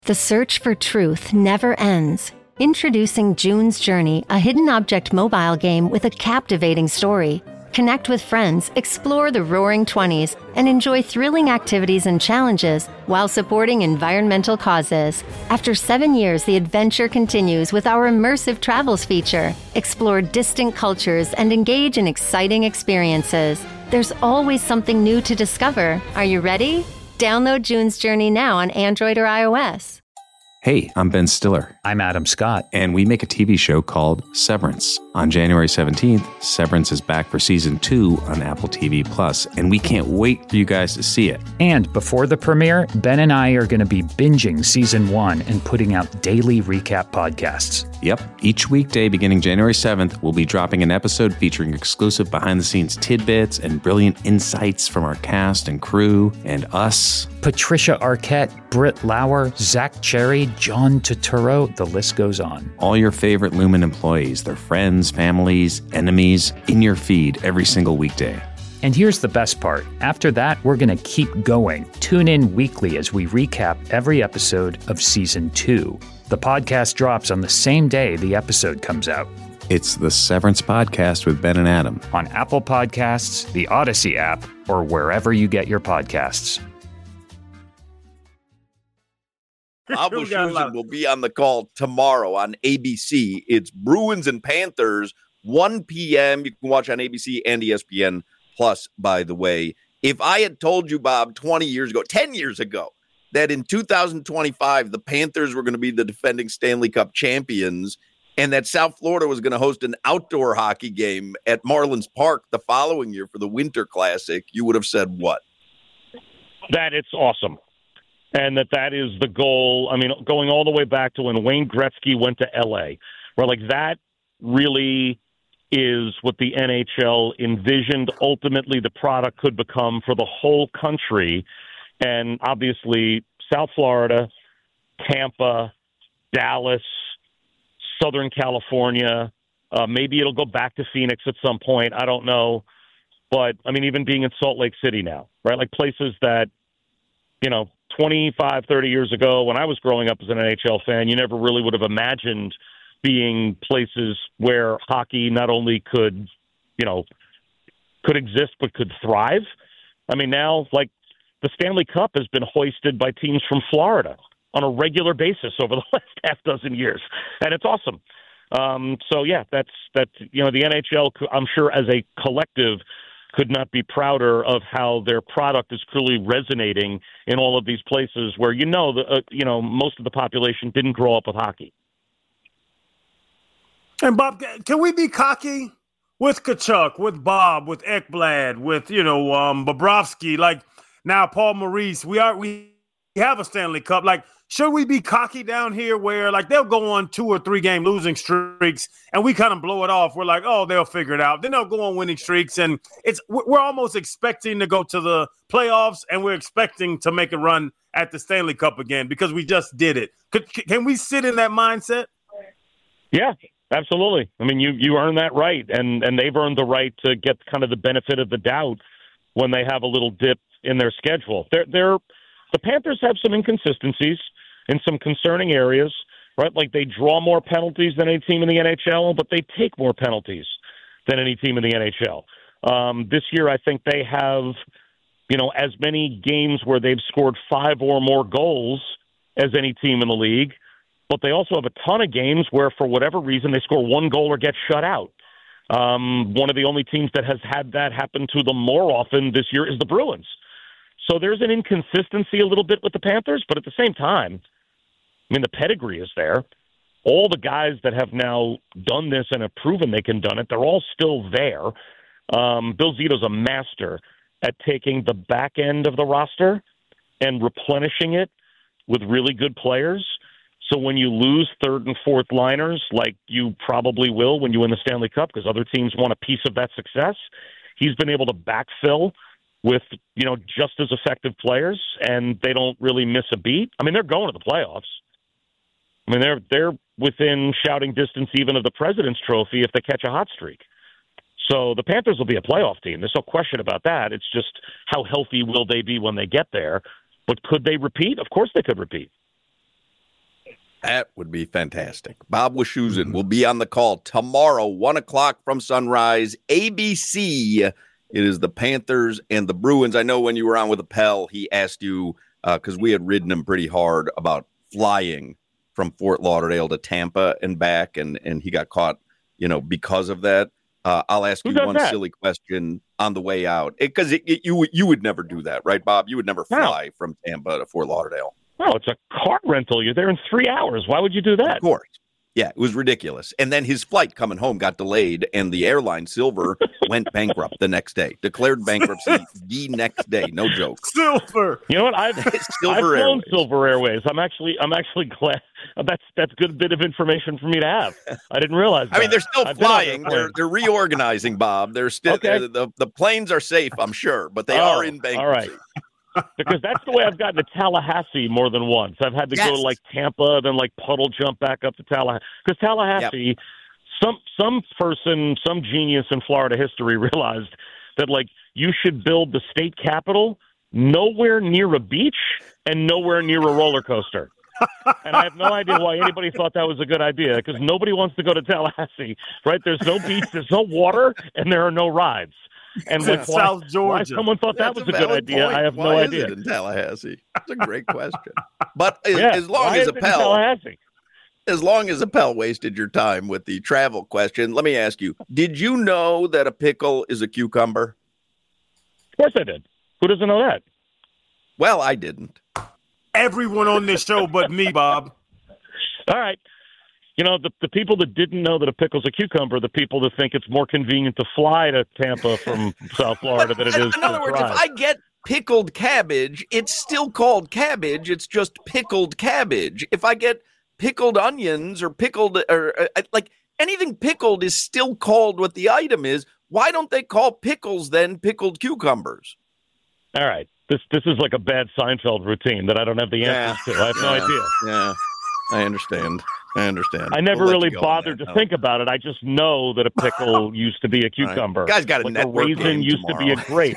The search for truth never ends. Introducing June's Journey, a hidden object mobile game with a captivating story. Connect with friends, explore the Roaring '20s, and enjoy thrilling activities and challenges while supporting environmental causes. After 7 years, the adventure continues with our immersive travels feature. Explore distant cultures and engage in exciting experiences. There's always something new to discover. Are you ready? Download June's Journey now on Android or iOS. Hey, I'm Ben Stiller. I'm Adam Scott. And we make a TV show called Severance. On January 17th, Severance is back for Season 2 on Apple TV+, and we can't wait for you guys to see it. And before the premiere, Ben and I are going to be binging Season 1 and putting out daily recap podcasts. Yep. Each weekday beginning January 7th, we'll be dropping an episode featuring exclusive behind-the-scenes tidbits and brilliant insights from our cast and crew and us. Patricia Arquette, Britt Lauer, Zach Cherry, John Turturro, the list goes on. All your favorite Lumen employees, their friends, families, enemies, in your feed every single weekday. And here's the best part. After that, we're going to keep going. Tune in weekly as we recap every episode of Season 2. The podcast drops on the same day the episode comes out. It's the Severance Podcast with Ben and Adam. On Apple Podcasts, the Odyssey app, or wherever you get your podcasts. Bob Wischusen will be on the call tomorrow on ABC. It's Bruins and Panthers, 1 p.m. You can watch on ABC and ESPN Plus, by the way. If I had told you, Bob, 10 years ago, that in 2025, the Panthers were going to be the defending Stanley Cup champions and that South Florida was going to host an outdoor hockey game at Marlins Park the following year for the Winter Classic, you would have said what? That it's awesome. And that is the goal. I mean, going all the way back to when Wayne Gretzky went to L.A., where like that really is what the NHL envisioned ultimately the product could become for the whole country. And obviously, South Florida, Tampa, Dallas, Southern California, maybe it'll go back to Phoenix at some point. I don't know. But, I mean, even being in Salt Lake City now, right? Like places that, 25, 30 years ago, when I was growing up as an NHL fan, you never really would have imagined being places where hockey not only could exist, but could thrive. I mean, now, like, the Stanley Cup has been hoisted by teams from Florida on a regular basis over the last half dozen years, and it's awesome. So, yeah, that's the NHL, I'm sure, as a collective, could not be prouder of how their product is truly resonating in all of these places where most of the population didn't grow up with hockey. And Bob, can we be cocky with Tkachuk, with Bob, with Ekblad, with Bobrovsky? Like now, Paul Maurice. We have a Stanley Cup. Like, should we be cocky down here where like they'll go on 2 or 3 game losing streaks and we kind of blow it off? We're like, oh, they'll figure it out. Then they'll go on winning streaks, and we're almost expecting to go to the playoffs, and we're expecting to make a run at the Stanley Cup again because we just did it. Can we sit in that mindset? Yeah, absolutely. I mean, you earn that right, and they've earned the right to get kind of the benefit of the doubt when they have a little dip in their schedule. The Panthers have some inconsistencies in some concerning areas, right? Like they draw more penalties than any team in the NHL, but they take more penalties than any team in the NHL. This year, I think they have, as many games where they've scored 5 or more goals as any team in the league, but they also have a ton of games where, for whatever reason, they score 1 goal or get shut out. One of the only teams that has had that happen to them more often this year is the Bruins. So there's an inconsistency a little bit with the Panthers, but at the same time, I mean, the pedigree is there. All the guys that have now done this and have proven they can do it, they're all still there. Bill Zito's a master at taking the back end of the roster and replenishing it with really good players. So when you lose third and fourth liners, like you probably will when you win the Stanley Cup because other teams want a piece of that success, he's been able to backfill with, just as effective players, and they don't really miss a beat. I mean, they're going to the playoffs. I mean, they're within shouting distance even of the President's Trophy if they catch a hot streak. So the Panthers will be a playoff team. There's no question about that. It's just how healthy will they be when they get there. But could they repeat? Of course they could repeat. That would be fantastic. Bob Wischusen will be on the call tomorrow, 1 o'clock from sunrise, ABC. It is the Panthers and the Bruins. I know when you were on with Appel, he asked you, because we had ridden him pretty hard about flying from Fort Lauderdale to Tampa and back, and he got caught, because of that. I'll ask you one silly question on the way out, because you would never do that, right, Bob? You would never fly from Tampa to Fort Lauderdale. No, it's a car rental. You're there in 3 hours. Why would you do that? Of course. Yeah, it was ridiculous. And then his flight coming home got delayed, and the airline, Silver, went bankrupt the next day. Declared bankruptcy the next day. No joke. Silver. You know what? I've flown Silver Airways. I'm actually glad. That's a good bit of information for me to have. I didn't realize that. I mean, they're still flying. They're reorganizing, Bob. They're still the planes are safe, I'm sure, but they are in bankruptcy. All right. Because that's the way I've gotten to Tallahassee more than once. I've had to go to Tampa, then puddle jump back up to Tallahassee. Because Tallahassee, some person, some genius in Florida history realized that you should build the state capitol nowhere near a beach and nowhere near a roller coaster. And I have no idea why anybody thought that was a good idea, because nobody wants to go to Tallahassee, right? There's no beach, there's no water, and there are no rides. And South Georgia. Why someone thought that was a good idea, I have no idea. Is it in Tallahassee? That's a great question. But as long as Appel wasted your time with the travel question, let me ask you, did you know that a pickle is a cucumber? Of course I did. Who doesn't know that? Well, I didn't. Everyone on this show but me, Bob. All right. The people that didn't know that a pickle's a cucumber, the people that think it's more convenient to fly to Tampa from South Florida than it is in other words, drive. If I get pickled cabbage, it's still called cabbage. It's just pickled cabbage. If I get pickled onions or pickled or anything pickled is still called what the item is. Why don't they call pickles then pickled cucumbers? All right. This is like a bad Seinfeld routine that I don't have the answers to. I have no idea. Yeah, I understand. I never really bothered to think about it. I just know that a pickle used to be a cucumber. Right. Guy's got a network game raisin used to be a grape.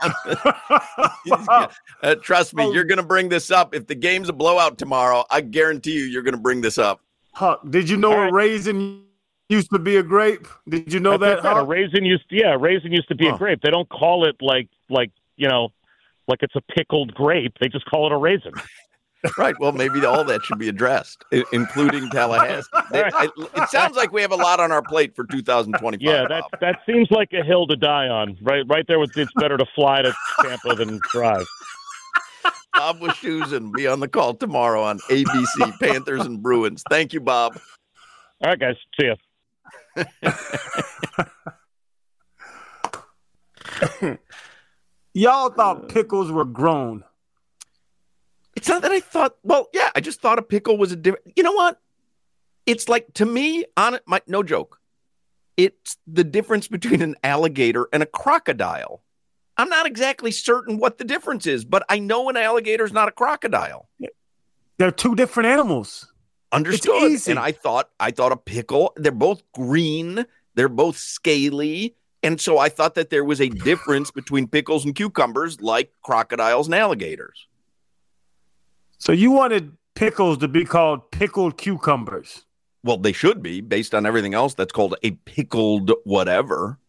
Trust me, you're going to bring this up. If the game's a blowout tomorrow, I guarantee you're going to bring this up. Huck, did you know a raisin used to be a grape? Did you know that? A raisin used to be a grape. They don't call it like it's a pickled grape. They just call it a raisin. Right. Well, maybe all that should be addressed, including Tallahassee. It sounds like we have a lot on our plate for 2025. Yeah, that seems like a hill to die on. Right there with it's better to fly to Tampa than drive. Bob Wischusen be on the call tomorrow on ABC, Panthers and Bruins. Thank you, Bob. All right, guys. See ya. Y'all thought pickles were grown. It's not that I thought, I just thought a pickle was a different, you know what? It's like, to me, no joke, it's the difference between an alligator and a crocodile. I'm not exactly certain what the difference is, but I know an alligator is not a crocodile. They're two different animals. Understood. And I thought a pickle, they're both green, they're both scaly. And so I thought that there was a difference between pickles and cucumbers like crocodiles and alligators. So you wanted pickles to be called pickled cucumbers? Well, they should be, based on everything else that's called a pickled whatever.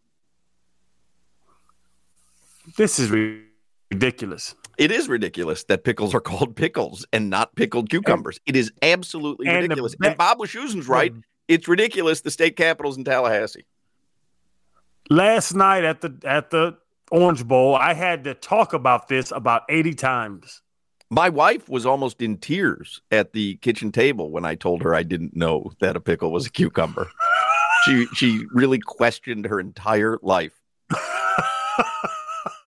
This is ridiculous. It is ridiculous that pickles are called pickles and not pickled cucumbers. It is absolutely ridiculous. And Bob Wischusen's right. It's ridiculous. The state capitol's in Tallahassee. Last night at the Orange Bowl, I had to talk about this about 80 times. My wife was almost in tears at the kitchen table when I told her I didn't know that a pickle was a cucumber. She really questioned her entire life.